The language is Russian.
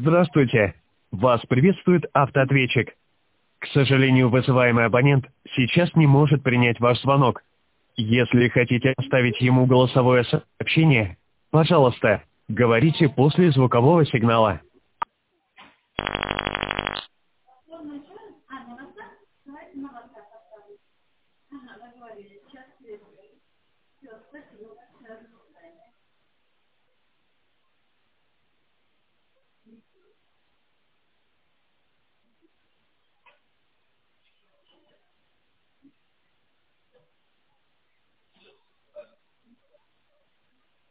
Здравствуйте. Вас приветствует автоответчик. К сожалению, вызываемый абонент сейчас не может принять ваш звонок. Если хотите оставить ему голосовое сообщение, пожалуйста, говорите после звукового сигнала.